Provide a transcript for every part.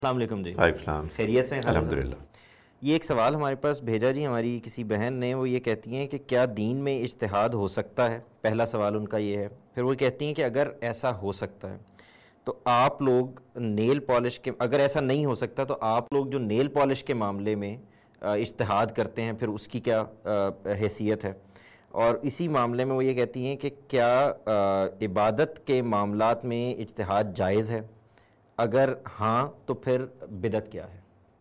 السلام علیکم جی. وعلیکم السلام. خیریت سے ہیں؟ الحمدللہ. یہ ایک سوال ہمارے پاس بھیجا جی ہماری کسی بہن نے. وہ یہ کہتی ہیں کہ کیا دین میں اجتہاد ہو سکتا ہے؟ پہلا سوال ان کا یہ ہے. پھر وہ کہتی ہیں کہ اگر ایسا ہو سکتا ہے تو آپ لوگ نیل پالش کے، اگر ایسا نہیں ہو سکتا تو آپ لوگ جو نیل پالش کے معاملے میں اجتہاد کرتے ہیں پھر اس کی کیا حیثیت ہے؟ اور اسی معاملے میں وہ یہ کہتی ہیں کہ کیا عبادت کے معاملات میں اجتہاد جائز ہے؟ اگر ہاں تو پھر بدعت کیا ہے؟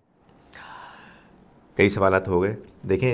کئی سوالات ہو گئے. دیکھیں،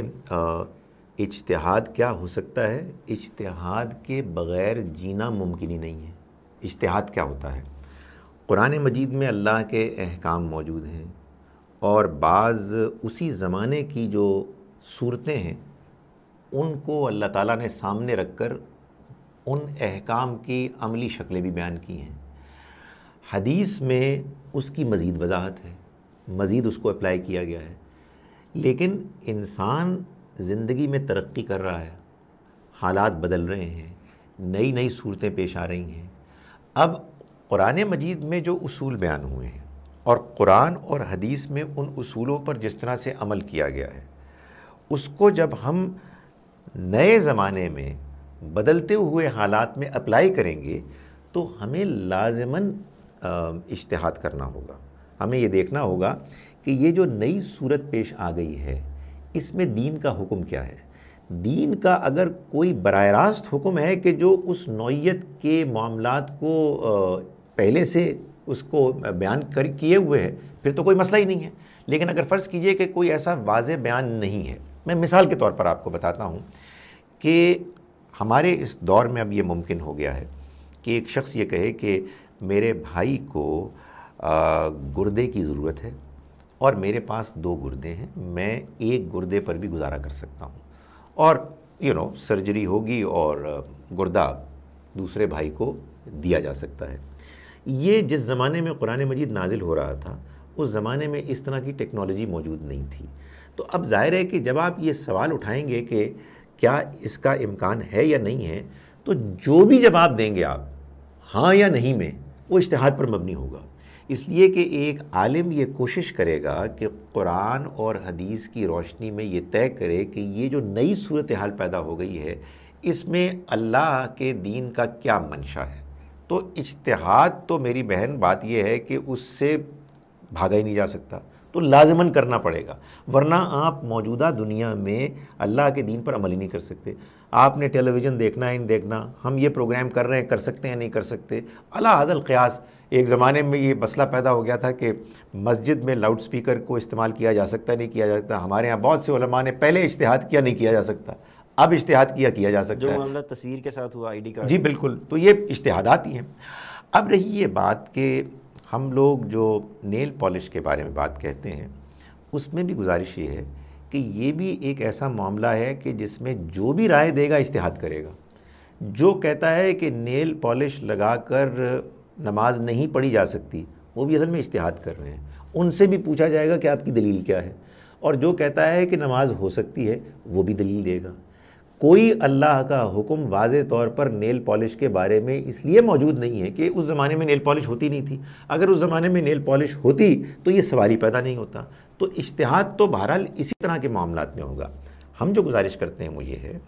اجتہاد کیا ہو سکتا ہے؟ اجتہاد کے بغیر جینا ممکن ہی نہیں ہے. اجتہاد کیا ہوتا ہے؟ قرآن مجید میں اللہ کے احکام موجود ہیں، اور بعض اسی زمانے کی جو صورتیں ہیں ان کو اللہ تعالیٰ نے سامنے رکھ کر ان احکام کی عملی شکلیں بھی بیان کی ہیں. حدیث میں اس کی مزید وضاحت ہے، مزید اس کو اپلائی کیا گیا ہے. لیکن انسان زندگی میں ترقی کر رہا ہے، حالات بدل رہے ہیں، نئی نئی صورتیں پیش آ رہی ہیں. اب قرآن مجید میں جو اصول بیان ہوئے ہیں اور قرآن اور حدیث میں ان اصولوں پر جس طرح سے عمل کیا گیا ہے، اس کو جب ہم نئے زمانے میں بدلتے ہوئے حالات میں اپلائی کریں گے تو ہمیں لازماً اجتہاد کرنا ہوگا. ہمیں یہ دیکھنا ہوگا کہ یہ جو نئی صورت پیش آ گئی ہے اس میں دین کا حکم کیا ہے. دین کا اگر کوئی براہ راست حکم ہے کہ جو اس نوعیت کے معاملات کو پہلے سے اس کو بیان کیے ہوئے ہے پھر تو کوئی مسئلہ ہی نہیں ہے. لیکن اگر فرض کیجئے کہ کوئی ایسا واضح بیان نہیں ہے، میں مثال کے طور پر آپ کو بتاتا ہوں کہ ہمارے اس دور میں اب یہ ممکن ہو گیا ہے کہ ایک شخص یہ کہے کہ میرے بھائی کو گردے کی ضرورت ہے اور میرے پاس 2 گردے ہیں، میں ایک گردے پر بھی گزارا کر سکتا ہوں، اور سرجری ہوگی اور گردہ دوسرے بھائی کو دیا جا سکتا ہے. یہ جس زمانے میں قرآن مجید نازل ہو رہا تھا اس زمانے میں اس طرح کی ٹیکنالوجی موجود نہیں تھی. تو اب ظاہر ہے کہ جب آپ یہ سوال اٹھائیں گے کہ کیا اس کا امکان ہے یا نہیں ہے، تو جو بھی جواب دیں گے آپ ہاں یا نہیں میں، وہ اجتہاد پر مبنی ہوگا. اس لیے کہ ایک عالم یہ کوشش کرے گا کہ قرآن اور حدیث کی روشنی میں یہ طے کرے کہ یہ جو نئی صورتحال پیدا ہو گئی ہے اس میں اللہ کے دین کا کیا منشا ہے. تو اجتہاد تو میری بہن بات یہ ہے کہ اس سے بھاگا ہی نہیں جا سکتا، تو لازماً کرنا پڑے گا، ورنہ آپ موجودہ دنیا میں اللہ کے دین پر عمل ہی نہیں کر سکتے. آپ نے ٹیلی ویژن دیکھنا ہے نہیں دیکھنا، ہم یہ پروگرام کر رہے ہیں، کر سکتے ہیں نہیں کر سکتے. علی ھذا القیاس ایک زمانے میں یہ مسئلہ پیدا ہو گیا تھا کہ مسجد میں لاؤڈ سپیکر کو استعمال کیا جا سکتا نہیں کیا جا سکتا. ہمارے ہاں بہت سے علماء نے پہلے اجتہاد کیا نہیں کیا جا سکتا، اب اجتہاد کیا جا سکتا ہے. جو معاملہ تصویر کے ساتھ ہوا ID کارڈ، جی بالکل، تو یہ اجتہادات ہی ہیں. اب رہی یہ بات کہ ہم لوگ جو نیل پالش کے بارے میں بات کہتے ہیں اس میں بھی گزارش یہ ہے کہ یہ بھی ایک ایسا معاملہ ہے کہ جس میں جو بھی رائے دے گا اجتہاد کرے گا. جو کہتا ہے کہ نیل پالش لگا کر نماز نہیں پڑھی جا سکتی وہ بھی اصل میں اجتہاد کر رہے ہیں. ان سے بھی پوچھا جائے گا کہ آپ کی دلیل کیا ہے، اور جو کہتا ہے کہ نماز ہو سکتی ہے وہ بھی دلیل دے گا. کوئی اللہ کا حکم واضح طور پر نیل پالش کے بارے میں اس لیے موجود نہیں ہے کہ اس زمانے میں نیل پالش ہوتی نہیں تھی. اگر اس زمانے میں نیل پالش ہوتی تو یہ سوال ہی پیدا نہیں ہوتا. تو اجتہاد تو بہرحال اسی طرح کے معاملات میں ہوگا. ہم جو گزارش کرتے ہیں وہ یہ ہے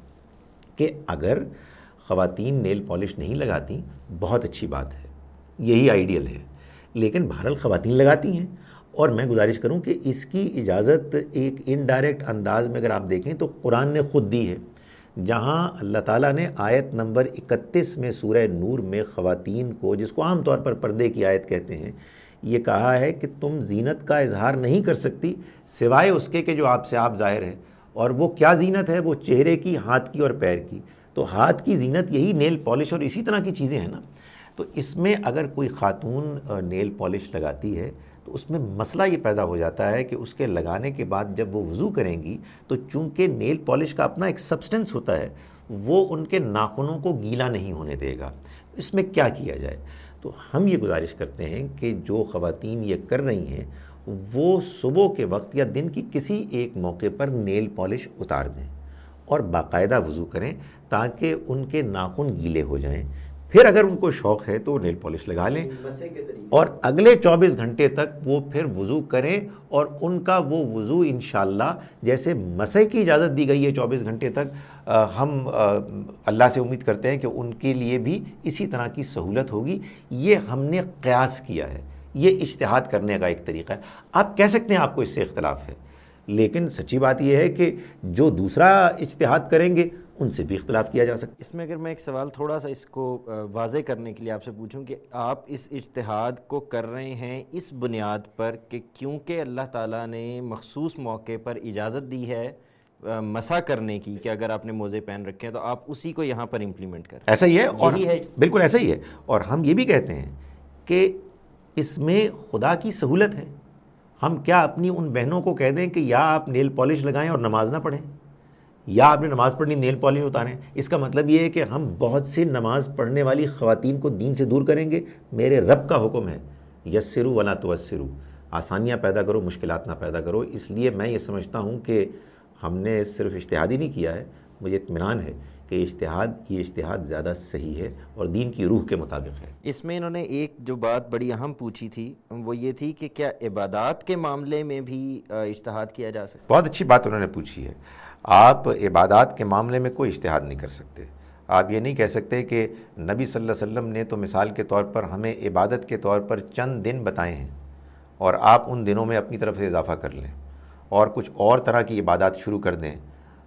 کہ اگر خواتین نیل پالش نہیں لگاتی بہت اچھی بات ہے، یہی آئیڈیل ہے، لیکن بہرحال خواتین لگاتی ہیں. اور میں گزارش کروں کہ اس کی اجازت ایک انڈائریکٹ انداز میں اگر آپ دیکھیں تو قرآن نے خود دی ہے، جہاں اللہ تعالیٰ نے آیت نمبر 31 میں سورہ نور میں خواتین کو، جس کو عام طور پر پردے کی آیت کہتے ہیں، یہ کہا ہے کہ تم زینت کا اظہار نہیں کر سکتی سوائے اس کے کہ جو آپ سے آپ ظاہر ہے. اور وہ کیا زینت ہے؟ وہ چہرے کی، ہاتھ کی اور پیر کی. تو ہاتھ کی زینت یہی نیل پالش اور اسی طرح کی چیزیں ہیں نا. تو اس میں اگر کوئی خاتون نیل پالش لگاتی ہے تو اس میں مسئلہ یہ پیدا ہو جاتا ہے کہ اس کے لگانے کے بعد جب وہ وضو کریں گی تو چونکہ نیل پالش کا اپنا ایک سبسٹنس ہوتا ہے، وہ ان کے ناخنوں کو گیلا نہیں ہونے دے گا. اس میں کیا کیا جائے؟ تو ہم یہ گزارش کرتے ہیں کہ جو خواتین یہ کر رہی ہیں وہ صبح کے وقت یا دن کی کسی ایک موقع پر نیل پالش اتار دیں اور باقاعدہ وضو کریں تاکہ ان کے ناخن گیلے ہو جائیں. پھر اگر ان کو شوق ہے تو نیل پالش لگا لیں اور اگلے 24 گھنٹے تک وہ پھر وضو کریں، اور ان کا وہ وضو انشاءاللہ جیسے مسح کی اجازت دی گئی ہے 24 گھنٹے تک، ہم اللہ سے امید کرتے ہیں کہ ان کے لیے بھی اسی طرح کی سہولت ہوگی۔ یہ ہم نے قیاس کیا ہے، یہ اجتہاد کرنے کا ایک طریقہ ہے۔ آپ کہہ سکتے ہیں آپ کو اس سے اختلاف ہے، لیکن سچی بات یہ ہے کہ جو دوسرا اجتہاد کریں گے ان سے بھی اختلاف کیا جا سکتا ہے۔ اس میں اگر میں ایک سوال تھوڑا سا اس کو واضح کرنے کے لیے آپ سے پوچھوں کہ آپ اس اجتہاد کو کر رہے ہیں اس بنیاد پر کہ کیونکہ اللہ تعالیٰ نے مخصوص موقع پر اجازت دی ہے مسح کرنے کی، کہ اگر آپ نے موزے پہن رکھے ہیں تو آپ اسی کو یہاں پر امپلیمنٹ کریں، ایسا ہی ہے، اور یہی ہے بالکل ایسا ہی ہے۔ اور ہم یہ بھی کہتے ہیں کہ اس میں خدا کی سہولت ہے۔ ہم کیا اپنی ان بہنوں کو کہہ دیں کہ یا آپ نیل پالش لگائیں اور نماز نہ پڑھیں، یا آپ نے نماز پڑھنی نیل پالش اتاریں؟ اس کا مطلب یہ ہے کہ ہم بہت سی نماز پڑھنے والی خواتین کو دین سے دور کریں گے؟ میرے رب کا حکم ہے یسروا ولا تعسروا، آسانیاں پیدا کرو، مشکلات نہ پیدا کرو۔ اس لیے میں یہ سمجھتا ہوں کہ ہم نے صرف اجتہاد ہی نہیں کیا ہے، مجھے اطمینان ہے کہ یہ اجتہاد زیادہ صحیح ہے اور دین کی روح کے مطابق ہے۔ اس میں انہوں نے ایک جو بات بڑی اہم پوچھی تھی وہ یہ تھی کہ کیا عبادات کے معاملے میں بھی اجتہاد کیا جا سکتا ہے؟ بہت اچھی بات انہوں نے پوچھی ہے۔ آپ عبادات کے معاملے میں کوئی اجتہاد نہیں کر سکتے۔ آپ یہ نہیں کہہ سکتے کہ نبی صلی اللہ علیہ وسلم نے تو مثال کے طور پر ہمیں عبادت کے طور پر چند دن بتائے ہیں، اور آپ ان دنوں میں اپنی طرف سے اضافہ کر لیں اور کچھ اور طرح کی عبادات شروع کر دیں،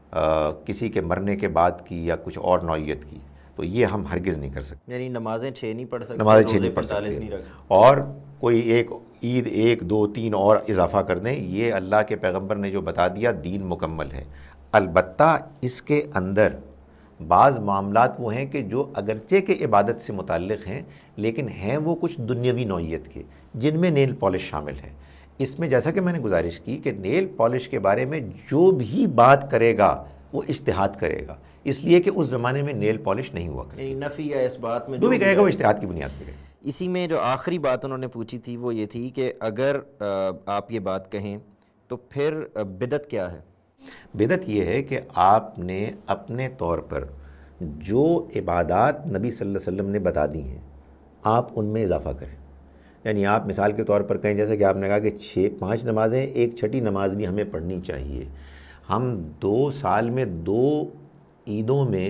کسی کے مرنے کے بعد کی یا کچھ اور نوعیت کی، تو یہ ہم ہرگز نہیں کر سکتے۔ یعنی نمازیں 6 نہیں پڑھ سکتے، نمازیں 6 نہیں پڑھ 45 سکتے، نہیں رکھ سکتے، اور کوئی ایک عید 1 2 3 اور اضافہ کر دیں، یہ اللہ کے پیغمبر نے جو بتا دیا دین مکمل ہے۔ البتہ اس کے اندر بعض معاملات وہ ہیں کہ جو اگرچہ کہ عبادت سے متعلق ہیں لیکن ہیں وہ کچھ دنیاوی نوعیت کے، جن میں نیل پالش شامل ہے۔ اس میں جیسا کہ میں نے گزارش کی کہ نیل پالش کے بارے میں جو بھی بات کرے گا وہ اجتہاد کرے گا، اس لیے کہ اس زمانے میں نیل پالش نہیں ہوا کرتی، یعنی نفی یا اس بات میں جو بھی کہے گا وہ اجتہاد کی بنیاد پہ کہے گا۔ اسی میں جو آخری بات انہوں نے پوچھی تھی وہ یہ تھی کہ اگر آپ یہ بات کہیں تو پھر بدعت کیا ہے؟ بدعت یہ ہے کہ آپ نے اپنے طور پر جو عبادات نبی صلی اللہ علیہ وسلم نے بتا دی ہیں آپ ان میں اضافہ کریں۔ یعنی آپ مثال کے طور پر کہیں جیسے کہ آپ نے کہا کہ 5 نمازیں، ایک چھٹی نماز بھی ہمیں پڑھنی چاہیے۔ ہم 2 سال میں 2 عیدوں میں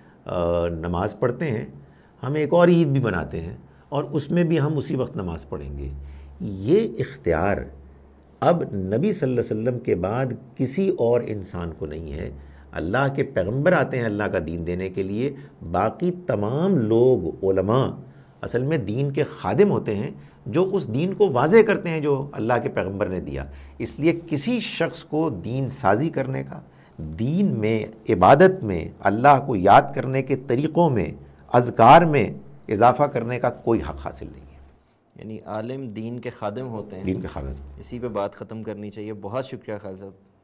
نماز پڑھتے ہیں، ہم ایک اور عید بھی بناتے ہیں اور اس میں بھی ہم اسی وقت نماز پڑھیں گے۔ یہ اختیار اب نبی صلی اللہ علیہ وسلم کے بعد کسی اور انسان کو نہیں ہے۔ اللہ کے پیغمبر آتے ہیں اللہ کا دین دینے کے لیے، باقی تمام لوگ علماء اصل میں دین کے خادم ہوتے ہیں جو اس دین کو واضح کرتے ہیں جو اللہ کے پیغمبر نے دیا۔ اس لیے کسی شخص کو دین سازی کرنے کا، دین میں، عبادت میں، اللہ کو یاد کرنے کے طریقوں میں، اذکار میں اضافہ کرنے کا کوئی حق حاصل نہیں ہے۔ یعنی عالم دین کے خادم ہوتے ہیں، دین کے خادم۔ اسی پہ بات ختم کرنی چاہیے۔ بہت شکریہ خالد صاحب۔